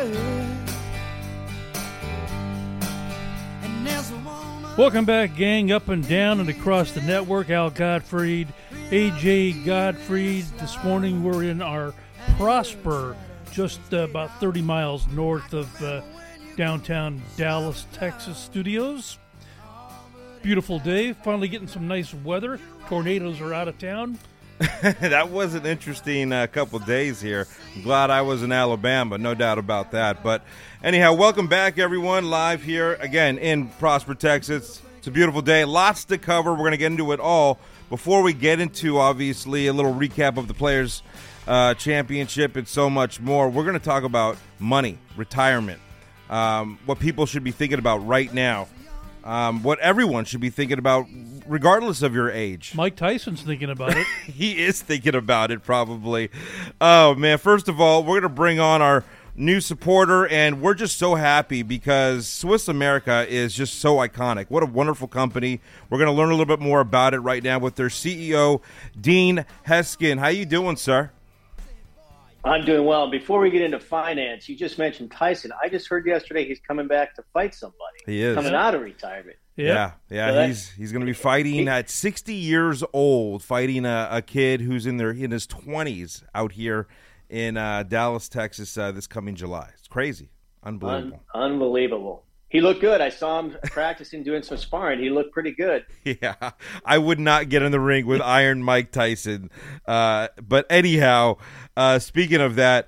Welcome back, gang, up and down and across the network. Al Gottfried, AJ Gottfried. This morning we're in our Prosper, just about 30 miles north of downtown Dallas, Texas studios. Beautiful day, finally getting some nice weather. Tornadoes are out of town. That was an interesting couple days here. I'm glad I was in Alabama, no doubt about that. But anyhow, welcome back, everyone, live here again in Prosper, Texas. It's a beautiful day. Lots to cover. We're going to get into it all. Before we get into, obviously, a little recap of the Players' Championship and so much more, we're going to talk about money, retirement, what people should be thinking about right now, what everyone should be thinking about regardless of your age. Mike Tyson's thinking about it. He is thinking about it, probably. Oh, man. First of all, we're going to bring on our new supporter, and we're just so happy because Swiss America is just so iconic. What a wonderful company. We're going to learn a little bit more about it right now with their CEO, Dean Heskin. How you doing, sir? I'm doing well. Before we get into finance, you just mentioned Tyson. I just heard yesterday he's coming back to fight somebody. He is. Coming out of retirement. Yeah. So he's going to be fighting at 60 years old, fighting a kid who's in his 20s out here in Dallas, Texas this coming July. It's crazy. Unbelievable. Unbelievable. He looked good. I saw him practicing doing some sparring. He looked pretty good. Yeah. I would not get in the ring with Iron Mike Tyson. But anyhow, speaking of that,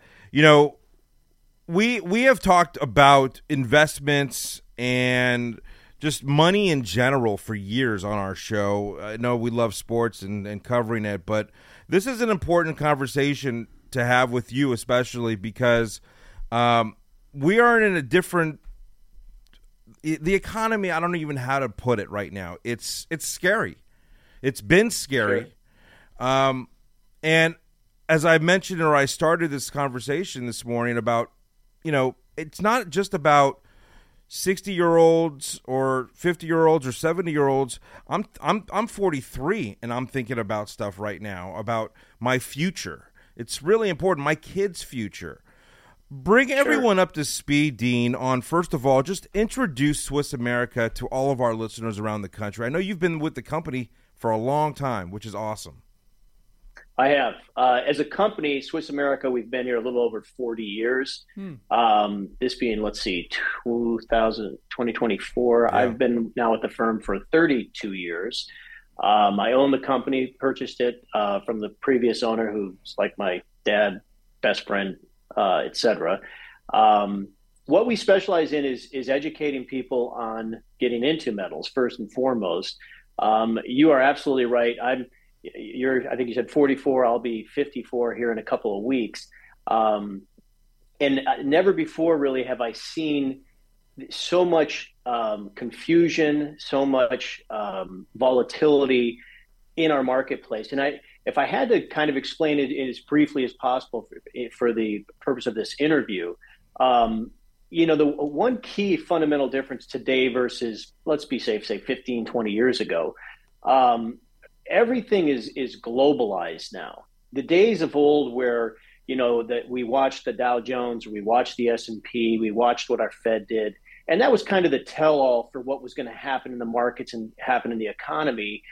we have talked about investments and just money in general for years on our show. I know we love sports and covering it, but this is an important conversation to have with you, especially because we are in a different – the economy, I don't even know how to put it right now. It's scary. It's been scary. Sure. And as I mentioned, or I started this conversation this morning about, it's not just about 60-year-olds or 50-year-olds or 70-year-olds. I'm 43 and I'm thinking about stuff right now about my future. It's really important, my kids' future. Bring everyone up to speed, Dean, on, first of all, just introduce Swiss America to all of our listeners around the country. I know you've been with the company for a long time, which is awesome. I have. As a company, Swiss America, we've been here a little over 40 years. This being, 2024. Yeah. I've been now with the firm for 32 years. I own the company, purchased it from the previous owner, who's like my dad, best friend, etc. What we specialize in is educating people on getting into metals, first and foremost. You are absolutely right. I think you said 44. I'll be 54 here in a couple of weeks. And never before really have I seen so much confusion, so much volatility in our marketplace. And if I had to kind of explain it as briefly as possible for the purpose of this interview, the one key fundamental difference today versus, let's be safe, say 15, 20 years ago, everything is globalized now. The days of old where, that we watched the Dow Jones, we watched the S&P, we watched what our Fed did, and that was kind of the tell-all for what was going to happen in the markets and happen in the economy.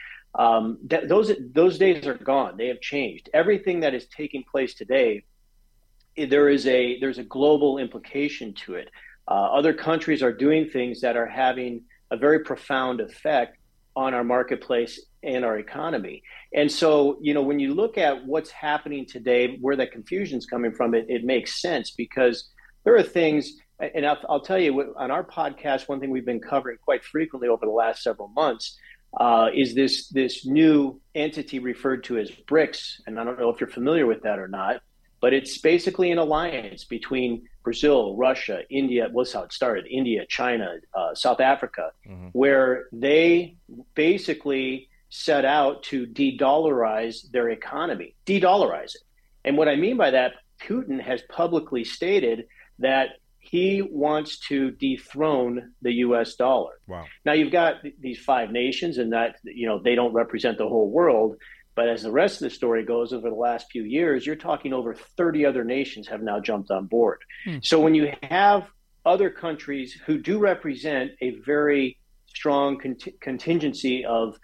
Those days are gone. They have changed. Everything that is taking place today, there's a global implication to it. Other countries are doing things that are having a very profound effect on our marketplace and our economy. And so, when you look at what's happening today, where that confusion's coming from, it makes sense because there are things, and I'll tell you, on our podcast, one thing we've been covering quite frequently over the last several months is this new entity referred to as BRICS. And I don't know if you're familiar with that or not, but it's basically an alliance between Brazil, Russia, India. Well, that's how it started. India, China, South Africa, where they basically set out to de-dollarize their economy, de-dollarize it. And what I mean by that, Putin has publicly stated that he wants to dethrone the U.S. dollar. Wow. Now, you've got these five nations and that, they don't represent the whole world. But as the rest of the story goes, over the last few years, you're talking over 30 other nations have now jumped on board. So when you have other countries who do represent a very strong contingency of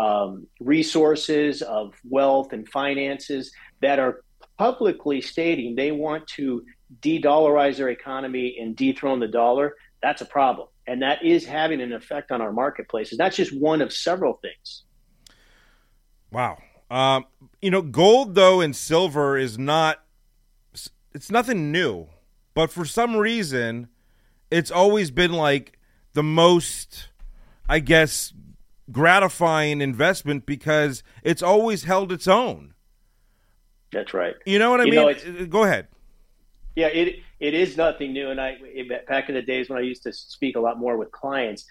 resources, of wealth and finances that are publicly stating they want to de-dollarize their economy and dethrone the dollar, that's a problem. And that is having an effect on our marketplaces. That's just one of several things. Wow. Gold, though, and silver it's nothing new. But for some reason, it's always been like the most, I guess, gratifying investment because it's always held its own. That's right. You know what I mean? Go ahead. Yeah, it is nothing new. And back in the days when I used to speak a lot more with clients,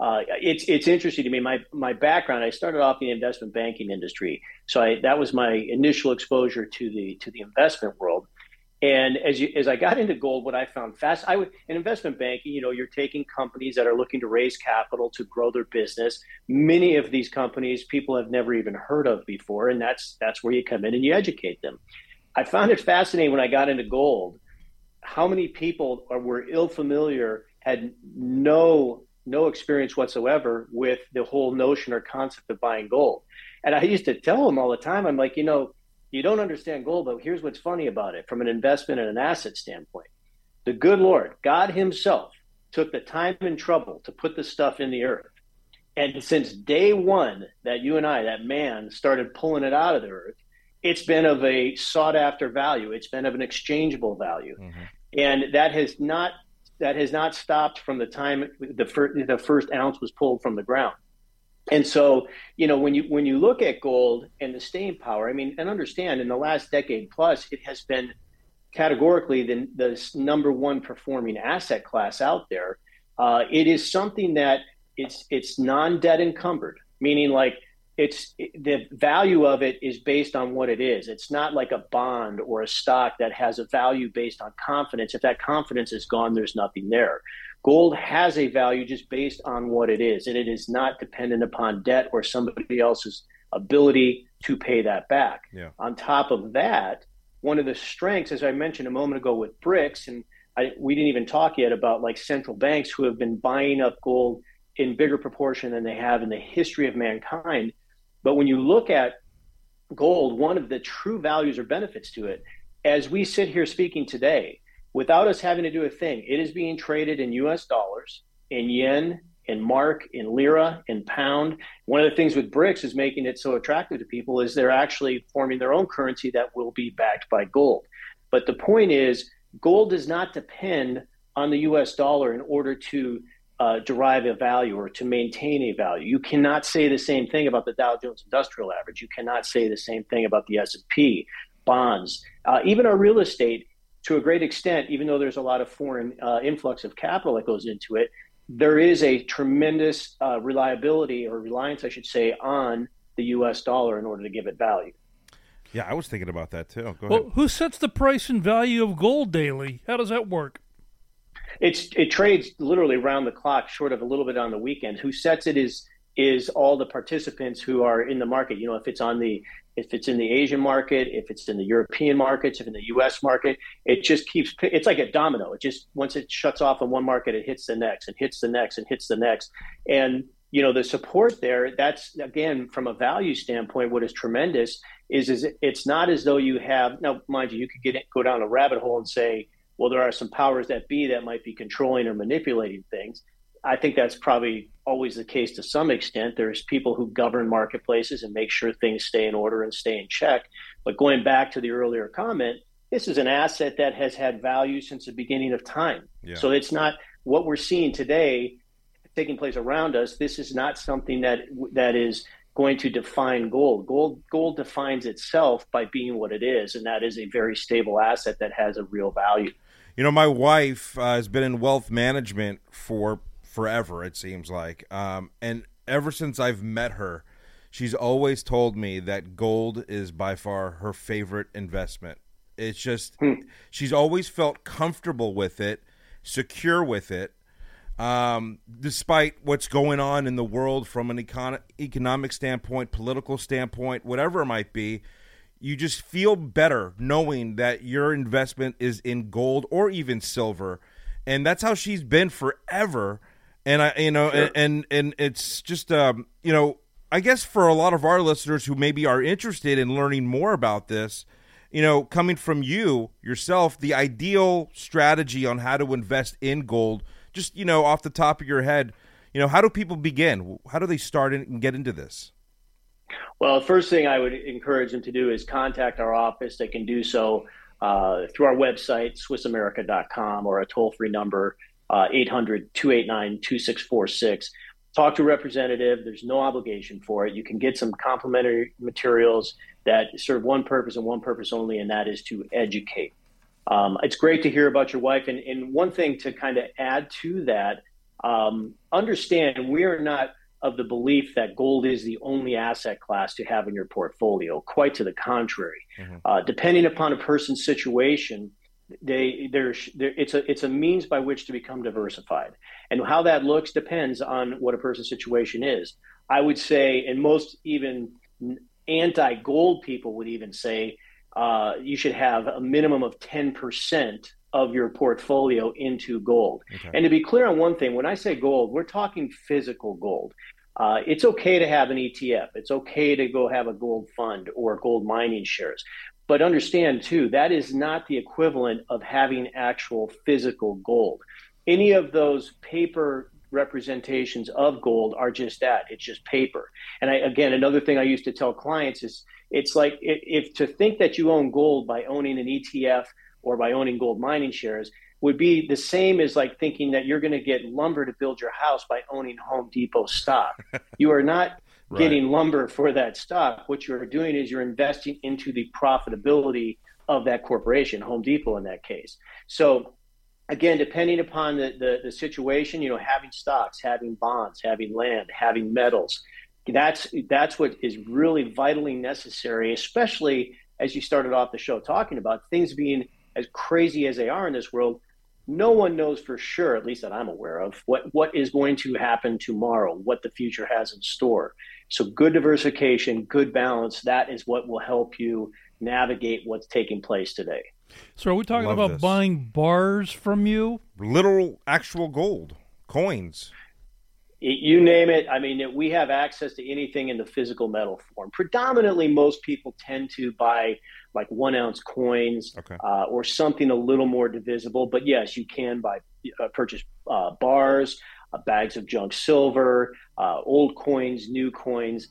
it's interesting to me. My background, I started off in the investment banking industry, so that was my initial exposure to the investment world. And as I got into gold, what I found in investment banking, you're taking companies that are looking to raise capital to grow their business. Many of these companies people have never even heard of before, and that's where you come in and you educate them. I found it fascinating when I got into gold, how many people were familiar, had no experience whatsoever with the whole notion or concept of buying gold. And I used to tell them all the time, I'm like, you don't understand gold, but here's what's funny about it from an investment and an asset standpoint. The good Lord, God himself, took the time and trouble to put the stuff in the earth. And since day one that you and I, that man, started pulling it out of the earth, it's been of a sought after value. It's been of an exchangeable value. Mm-hmm. And that has not stopped from the time the first ounce was pulled from the ground. And so, when you look at gold and the staying power, and understand in the last decade plus, it has been categorically the number one performing asset class out there. It is something that it's non-debt encumbered, meaning like the value of it is based on what it is. It's not like a bond or a stock that has a value based on confidence. If that confidence is gone, there's nothing there. Gold has a value just based on what it is, and it is not dependent upon debt or somebody else's ability to pay that back. Yeah. On top of that, one of the strengths, as I mentioned a moment ago with BRICS, and we didn't even talk yet about like central banks who have been buying up gold in bigger proportion than they have in the history of mankind. But when you look at gold, one of the true values or benefits to it, as we sit here speaking today, without us having to do a thing, it is being traded in US dollars, in yen, in mark, in lira, in pound. One of the things with BRICS is making it so attractive to people is they're actually forming their own currency that will be backed by gold. But the point is, gold does not depend on the US dollar in order to derive a value or to maintain a value. You cannot say the same thing about the Dow Jones Industrial Average. You cannot say the same thing about the S&P, bonds, even our real estate. To a great extent, even though there's a lot of foreign influx of capital that goes into it, there is a tremendous reliability or reliance, I should say, on the U.S. dollar in order to give it value. Yeah, I was thinking about that too. Go ahead. Who sets the price and value of gold daily? How does that work? It trades literally around the clock, short of a little bit on the weekend. Who sets it is all the participants who are in the market. If it's in the Asian market, if it's in the European markets, if in the U.S. market, it just keeps. It's like a domino. It just, once it shuts off in one market, it hits the next and hits the next and hits the next. And the support there. That's, again, from a value standpoint, what is tremendous is it's not as though you have. Now, mind you, you could go down a rabbit hole and say, well, there are some powers that be that might be controlling or manipulating things. I think that's probably always the case to some extent. There's people who govern marketplaces and make sure things stay in order and stay in check. But going back to the earlier comment, this is an asset that has had value since the beginning of time. Yeah. So it's not what we're seeing today taking place around us. This is not something that is going to define gold. Gold defines itself by being what it is, and that is a very stable asset that has a real value. My wife has been in wealth management for forever, it seems like. And ever since I've met her, she's always told me that gold is by far her favorite investment. It's just, she's always felt comfortable with it, secure with it. Despite what's going on in the world from an economic standpoint, political standpoint, whatever it might be, you just feel better knowing that your investment is in gold or even silver. And that's how she's been forever. And Sure. and it's just, I guess for a lot of our listeners who maybe are interested in learning more about this, coming from you yourself, the ideal strategy on how to invest in gold, just, off the top of your head, how do people begin? How do they start and get into this? Well, the first thing I would encourage them to do is contact our office. They can do so through our website, SwissAmerica.com, or a toll-free number, 800-289-2646. Talk to a representative. There's no obligation for it. You can get some complimentary materials that serve one purpose and one purpose only, and that is to educate. It's great to hear about your wife. And one thing to kind of add to that, understand we are not of the belief that gold is the only asset class to have in your portfolio. Quite to the contrary. Mm-hmm. Depending upon a person's situation, it's a means by which to become diversified. And how that looks depends on what a person's situation is. I would say, and most even anti-gold people would even say, you should have a minimum of 10% of your portfolio into gold. Okay. And to be clear on one thing, when I say gold, we're talking physical gold. It's okay to have an ETF. It's okay to go have a gold fund or gold mining shares. But understand, too, that is not the equivalent of having actual physical gold. Any of those paper representations of gold are just that. It's just paper. And again, another thing I used to tell clients is it's like if to think that you own gold by owning an ETF or by owning gold mining shares would be the same as like thinking that you're going to get lumber to build your house by owning Home Depot stock. You are not right. Getting lumber for that stock. What you're doing is you're investing into the profitability of that corporation, Home Depot in that case. So again, depending upon the situation, having stocks, having bonds, having land, having metals, that's what is really vitally necessary, especially as you started off the show talking about things being as crazy as they are in this world. No one knows for sure, at least that I'm aware of, what is going to happen tomorrow, what the future has in store. So good diversification, good balance, that is what will help you navigate what's taking place today. So are we talking about buying bars from you? Literal, actual gold, coins. You name it. I mean, we have access to anything in the physical metal form. Predominantly, most people tend to buy like 1 ounce coins, okay. Or something a little more divisible. But yes, you can purchase bars, bags of junk silver, old coins, new coins.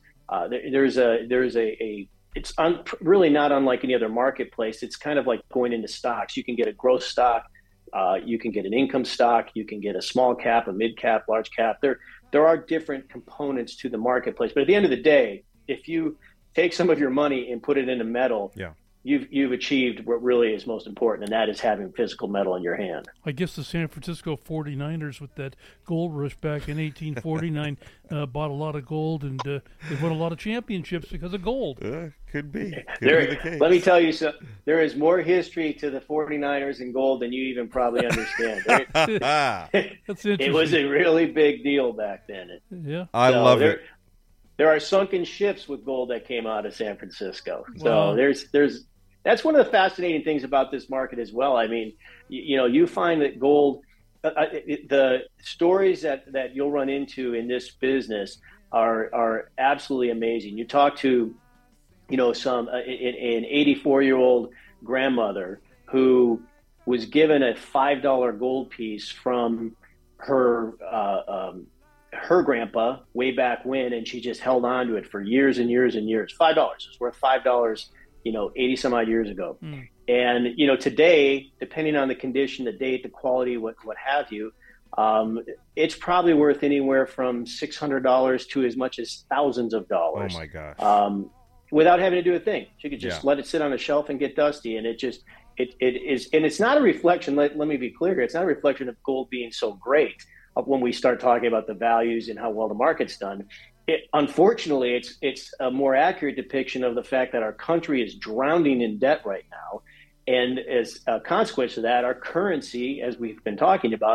It's really not unlike any other marketplace. It's kind of like going into stocks. You can get a growth stock, you can get an income stock, you can get a small cap, a mid cap, large cap. There are different components to the marketplace. But at the end of the day, if you take some of your money and put it into metal, yeah. You've achieved what really is most important, and that is having physical metal in your hand. I guess the San Francisco 49ers with that gold rush back in 1849 bought a lot of gold, and they won a lot of championships because of gold. Could be the case. Let me tell you something. There is more history to the 49ers in gold than you even probably understand. That's interesting. It was a really big deal back then. Yeah, I love it. There are sunken ships with gold that came out of San Francisco. So there's that's one of the fascinating things about this market as well. I mean, you find that gold, the stories that you'll run into in this business are absolutely amazing. You talk to, some an 84-year-old grandmother who was given a $5 gold piece from her grandpa way back when, and she just held on to it for years and years and years. $5 is worth $5. 80 some odd years ago. Mm. And, today, depending on the condition, the date, the quality, what have you, it's probably worth anywhere from $600 to as much as thousands of dollars. Oh my gosh. Without having to do a thing. She could just let it sit on a shelf and get dusty. And it is, and it's not a reflection, let me be clear, it's not a reflection of gold being so great when we start talking about the values and how well the market's done. Unfortunately, it's a more accurate depiction of the fact that our country is drowning in debt right now. And as a consequence of that, our currency, as we've been talking about,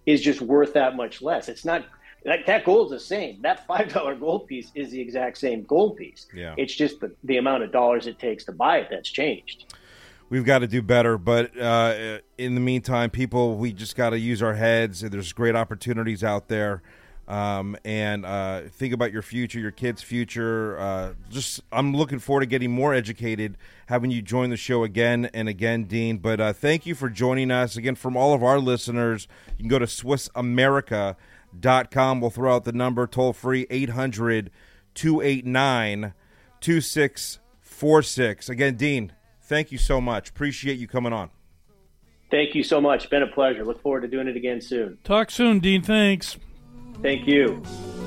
is just worth that much less. It's not like that gold's the same. That $5 gold piece is the exact same gold piece. Yeah. It's just the amount of dollars it takes to buy it that's changed. We've got to do better, but in the meantime, people, we just got to use our heads. There's great opportunities out there, and think about your future, your kids' future. I'm looking forward to getting more educated, having you join the show again and again, Dean. But thank you for joining us. Again, from all of our listeners, you can go to SwissAmerica.com. We'll throw out the number toll-free, 800-289-2646. Again, Dean, thank you so much. Appreciate you coming on. Thank you so much. Been a pleasure. Look forward to doing it again soon. Talk soon, Dean. Thanks. Thank you.